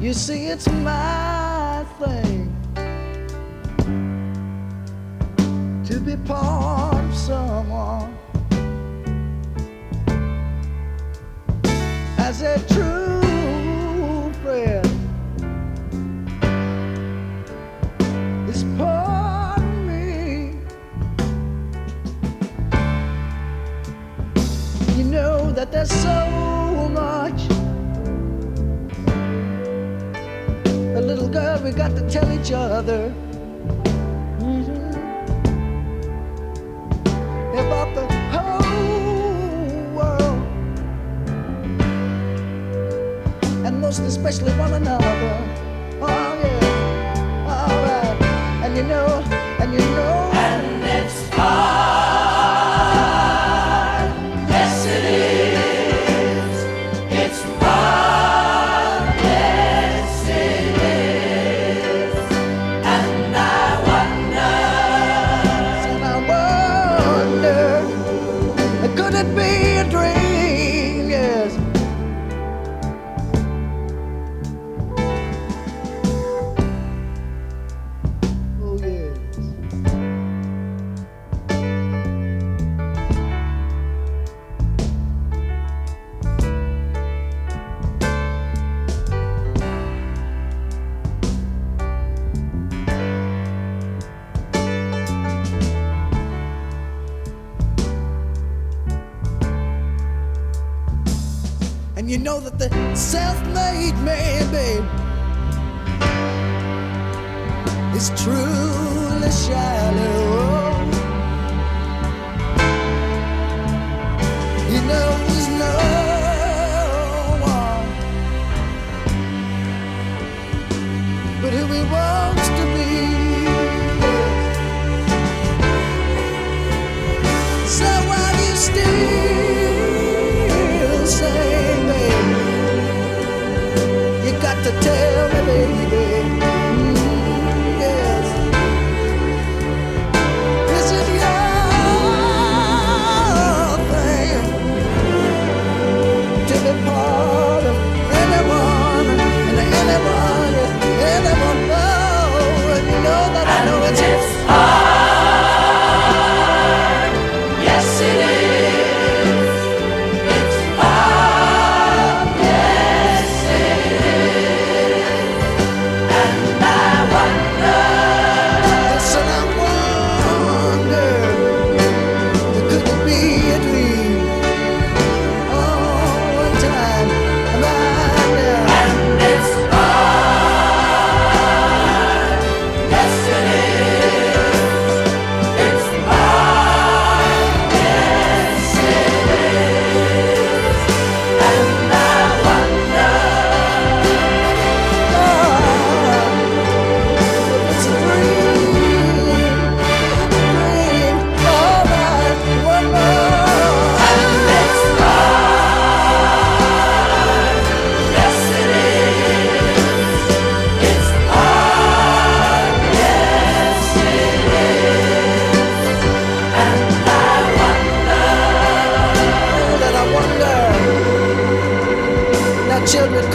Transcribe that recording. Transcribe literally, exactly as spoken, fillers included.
You see, it's my thing to be part of someone as a true friend. It's part of me. You know that there's so much, a little girl, we got to tell each other mm-hmm. about the whole world, and most especially one another. Oh yeah, all right. And you know, and you know, and it's hard. Yes, it is. It's hard. Yes, it is. And I wonder, and I wonder, could it be a dream? Yes. Oh yes. And you know that the self-made man, babe, is truly shallow. He knows no one but who he wants to be. So while you still say, you got to tell me, baby, mm, yes. Is it your thing to be part of anyone and anyone, anyone? Oh, and you know that I know and it's it's hard. Yes, it is. It's hard. Yes, it is. And I wonder, yes, and I wonder, could it be a dream? Oh, one time, right now. and it's hard. Yes, it is. It's hard. Yes, it is. And I wonder, It's a dream, dream, all right, one more. and it's hard. Yes, it is. It's hard. Yes, it is. And I wonder, Oh, that I wonder. Now, children,